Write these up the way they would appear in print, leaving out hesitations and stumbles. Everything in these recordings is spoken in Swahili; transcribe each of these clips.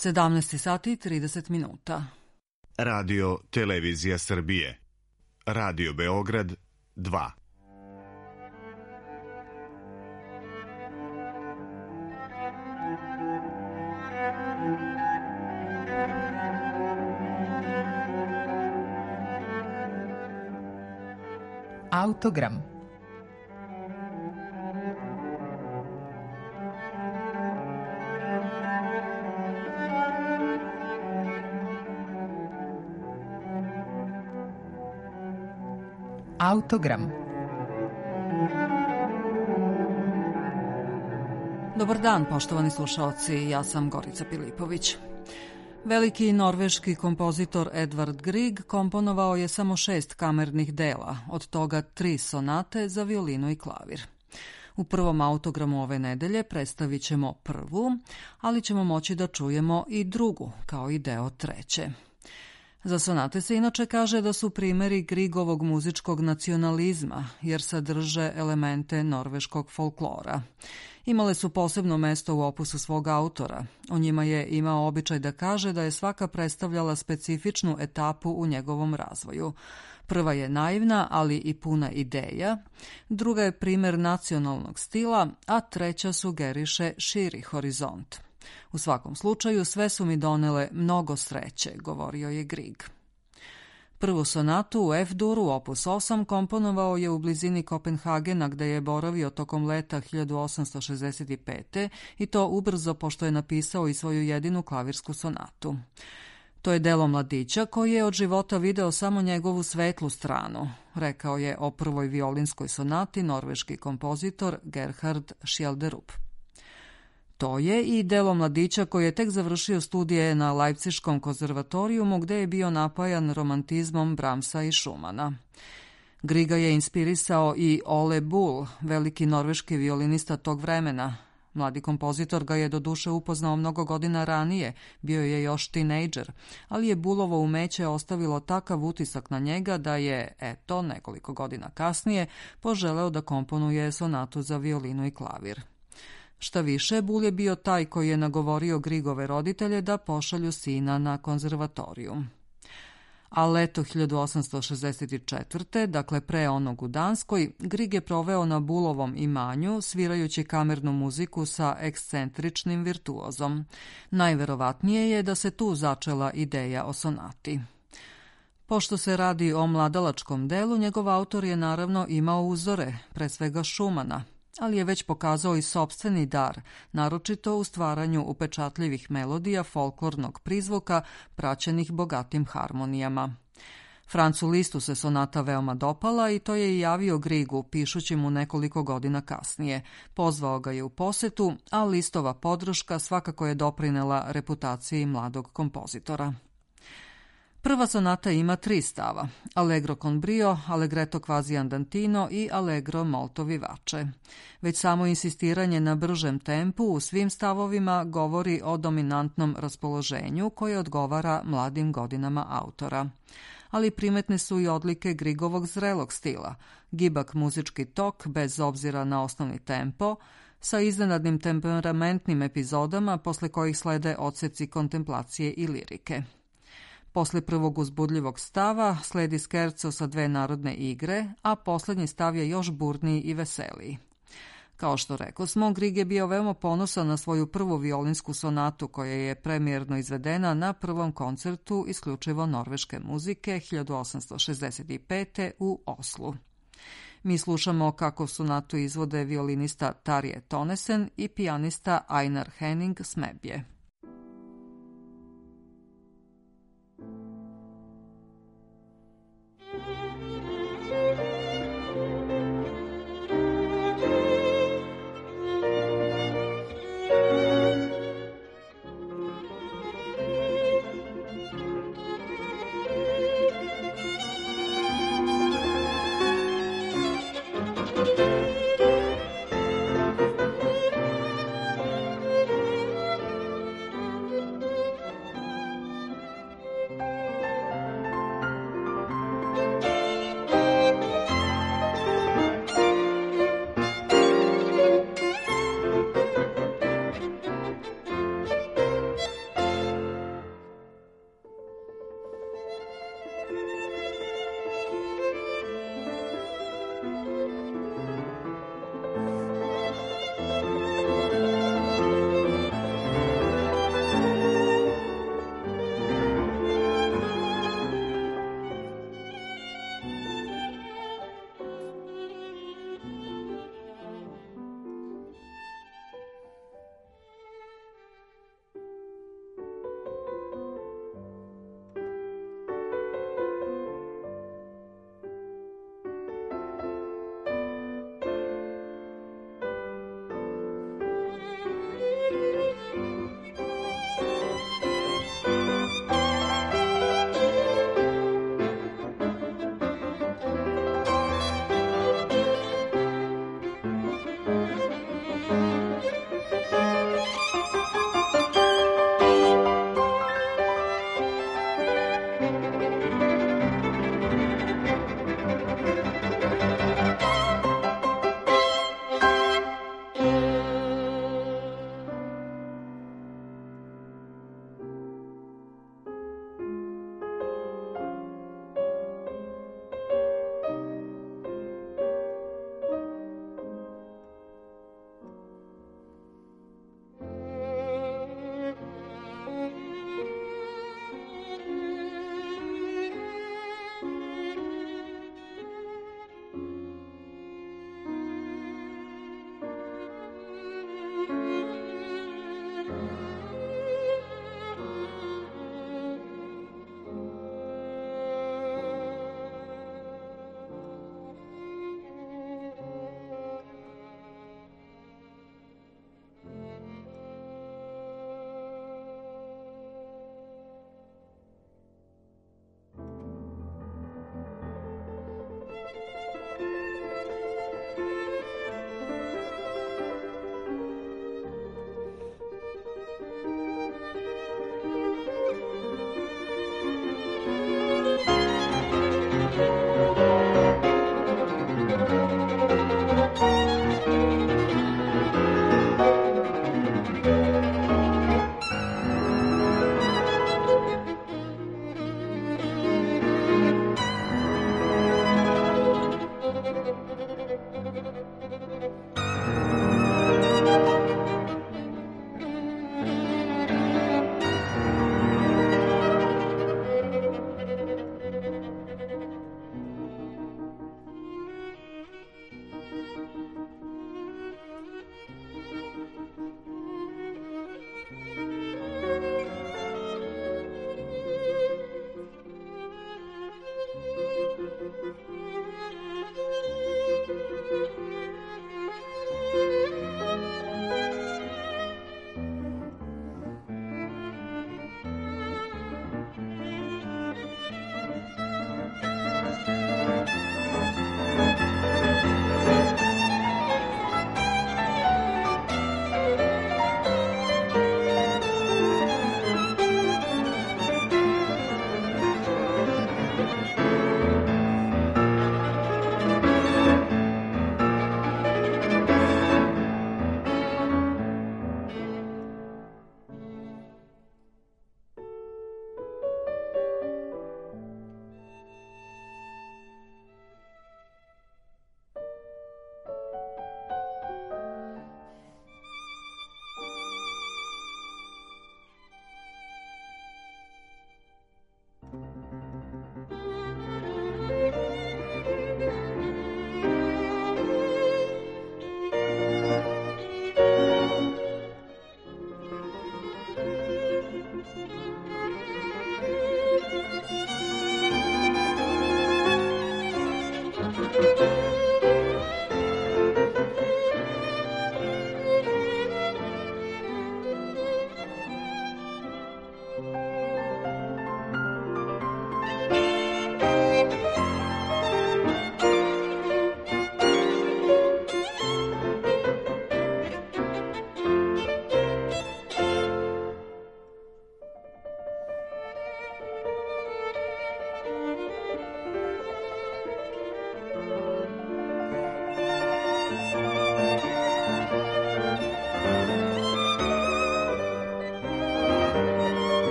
17 sati i 30 minuta. Radio Televizija Srbije. Radio Beograd 2. Autogram. Autogram. Dobar dan, poštovani slušaoci, ja sam Gorica Pilipović. Veliki norveški kompozitor Edvard Grieg komponovao je samo 6 kamernih dela, od toga 3 sonate za violinu i klavir. U prvom autogramu ove nedelje predstavit ćemo prvu, ali ćemo moći da čujemo i drugu, kao i deo treće. Za sonate se inače kaže da su primeri Griegovog muzičkog nacionalizma, jer sadrže elemente norveškog folklora. Imale su posebno mesto u opusu svog autora. O njima je imao običaj da kaže da je svaka predstavljala specifičnu etapu u njegovom razvoju. Prva je naivna, ali i puna ideja, druga je primer nacionalnog stila, a treća sugeriše širi horizont. U svakom slučaju sve su mi donele mnogo sreće, govorio je Grieg. Prvu sonatu u F-duru, opus 8, komponovao je u blizini Kopenhagena, gde je boravio tokom leta 1865. i to ubrzo pošto je napisao i svoju jedinu klavirsku sonatu. To je delo mladića koji je od života video samo njegovu svetlu stranu, rekao je o prvoj violinskoj sonati norveški kompozitor Gerhard Schjelderup. To je i delo mladića koji je tek završio studije na Leipziškom konzervatorijumu gde je bio napajan romantizmom Brahmsa i Schumana. Griega je inspirisao i Ole Bull, veliki norveški violinista tog vremena. Mladi kompozitor ga je doduše upoznao mnogo godina ranije, bio je još tinejdžer, ali je Bullovo umeće ostavilo takav utisak na njega da je, nekoliko godina kasnije, poželeo da komponuje sonatu za violinu i klavir. Šta više, Bull je bio taj koji je nagovorio Griegove roditelje da pošalju sina na konzervatorijum. A leto 1864. dakle pre onog u Danskoj, Grieg je proveo na Bullovom imanju, svirajući kamernu muziku sa ekscentričnim virtuozom. Najverovatnije je da se tu začela ideja o sonati. Pošto se radi o mladalačkom delu, njegov autor je naravno imao uzore, pre svega Schumana, ali je već pokazao i sopstveni dar, naročito u stvaranju upečatljivih melodija folklornog prizvuka praćenih bogatim harmonijama. Francu Listu se sonata veoma dopala i to je i javio Griegu, pišući mu nekoliko godina kasnije. Pozvao ga je u posetu, a Listova podrška svakako je doprinela reputaciji mladog kompozitora. Prva sonata ima 3 stava, Allegro con brio, Allegretto quasi andantino i Allegro molto vivace. Već samo insistiranje na bržem tempu u svim stavovima govori o dominantnom raspoloženju koje odgovara mladim godinama autora. Ali primetne su i odlike Griegovog zrelog stila, gibak muzički tok bez obzira na osnovni tempo, sa iznenadnim temperamentnim epizodama posle kojih slede odseci kontemplacije i lirike. Posle prvog uzbudljivog stava sledi skerco sa 2 narodne igre, a poslednji stav je još burniji i veseliji. Kao što rekosmo, Grieg je bio veoma ponosan na svoju prvu violinsku sonatu koja je premijerno izvedena na prvom koncertu isključivo norveške muzike 1865. u Oslu. Mi slušamo kako sonatu izvode violinista Tarje Tonesen i pijanista Einar Henning Smebje.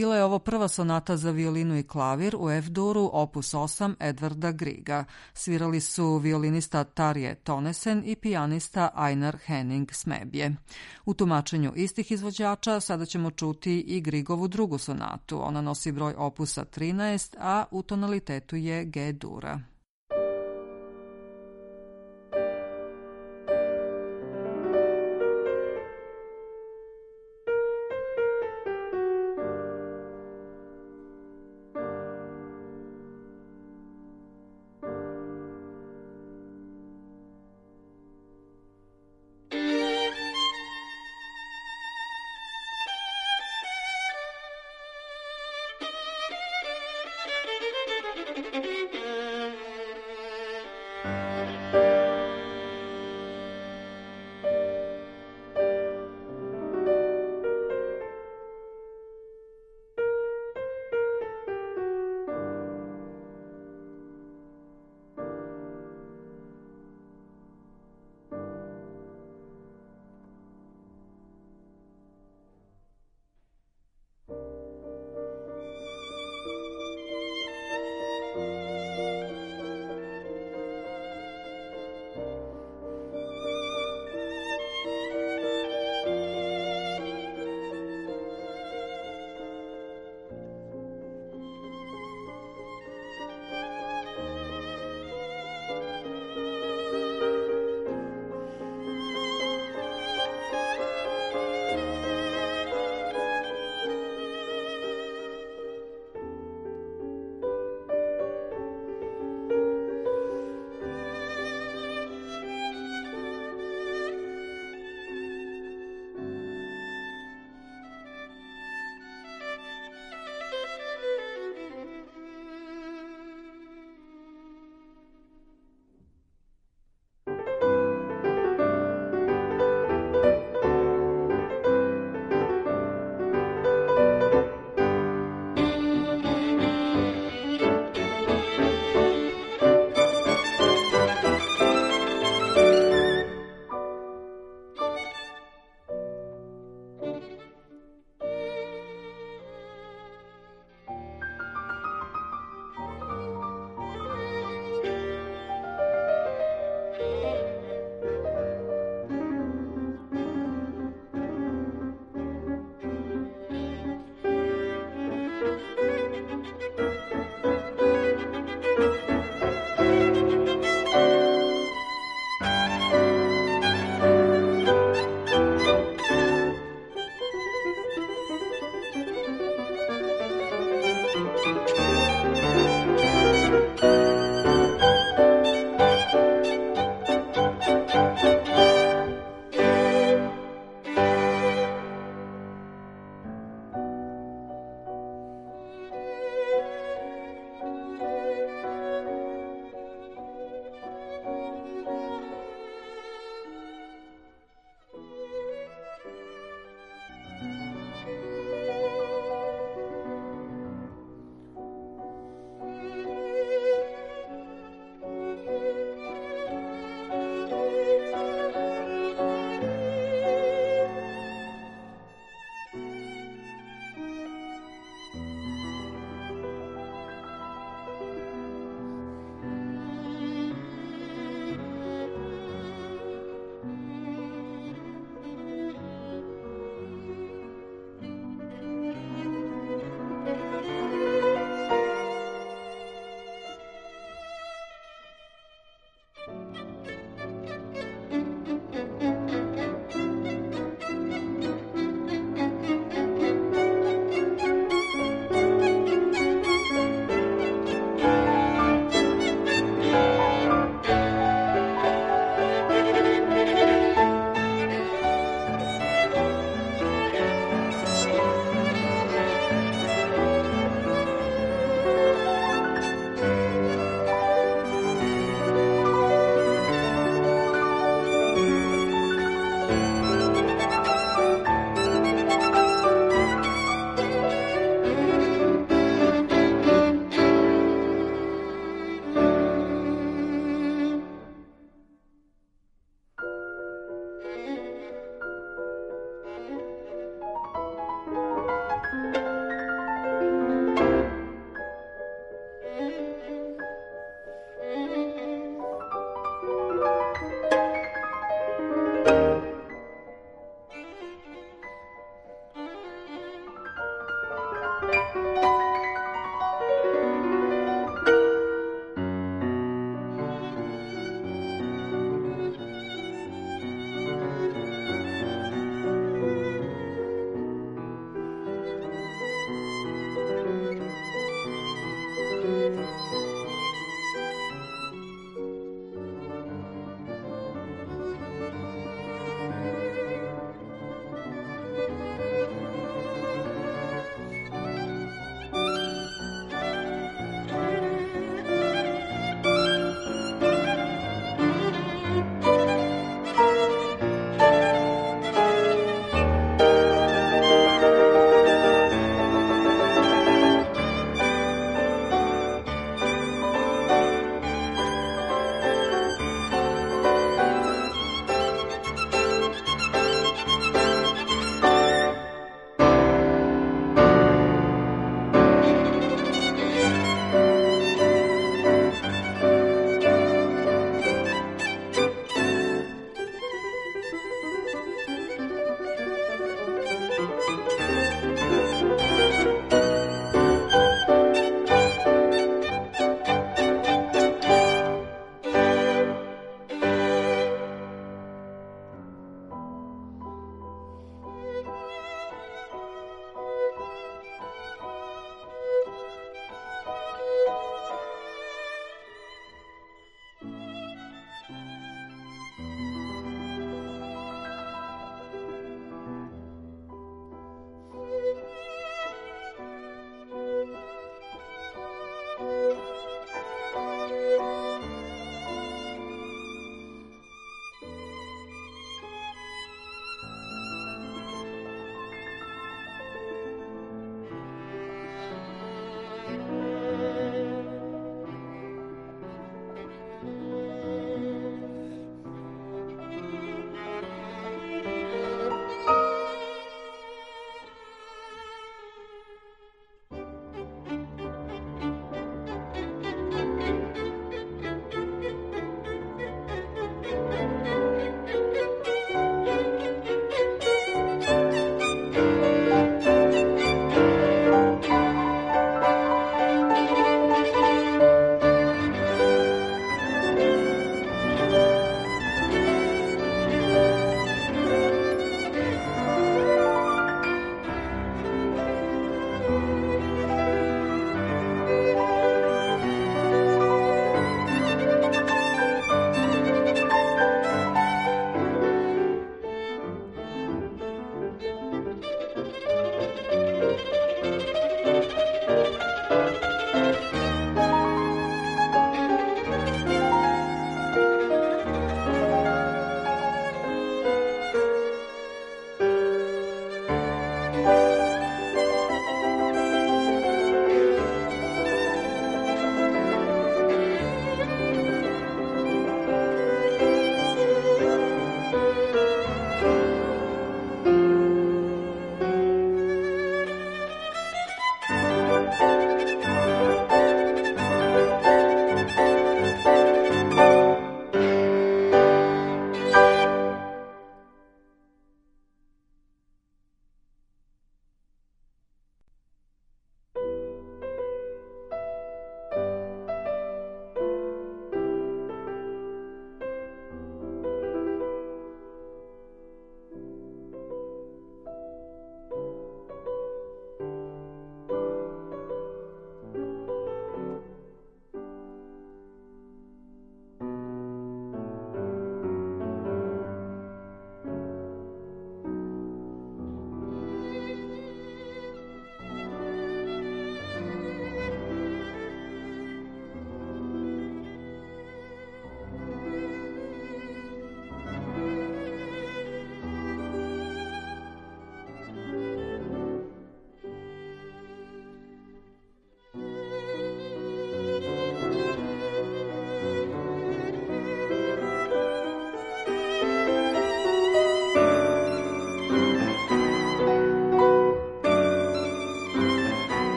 Bila je ovo prva sonata za violinu i klavir u F-duru opus 8 Edvarda Griega. Svirali su violinista Tarje Tonesen i pijanista Einar Henning Smebje. U tumačenju istih izvođača sada ćemo čuti i Griegovu drugu sonatu. Ona nosi broj opusa 13, a u tonalitetu je G-dura.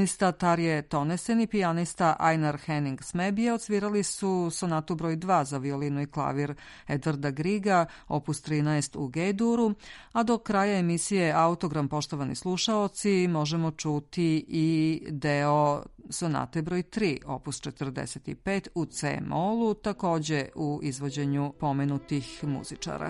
Pijanista Tarje Tonesen i pijanista Einar Henning Smebje odsvirali su sonatu broj 2 za violinu i klavir Edvarda Griega, opus 13 u G-duru, a do kraja emisije Autogram, poštovani slušaoci, možemo čuti i deo sonate broj 3, opus 45 u C-molu, takođe u izvođenju pomenutih muzičara.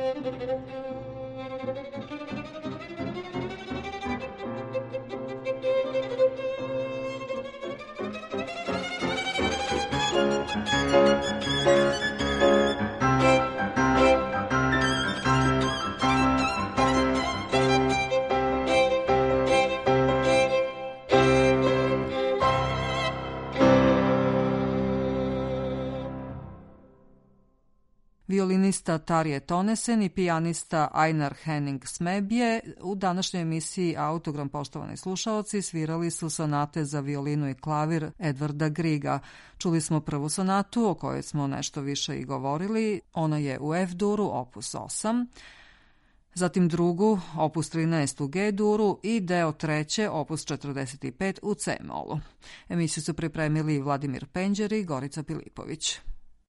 Violinista Tarje Tonesen i pijanista Einar Henning Smebje u današnjoj emisiji Autogram, poštovani slušaoci, svirali su sonate za violinu i klavir Edvarda Grieга. Čuli smo prvu sonatu o kojoj smo nešto više i govorili, ona je u F-duru, opus 8, zatim drugu, opus 13 u G-duru i deo treće, opus 45 u C-molu. Emisiju su pripremili Vladimir Penđer i Gorica Pilipović.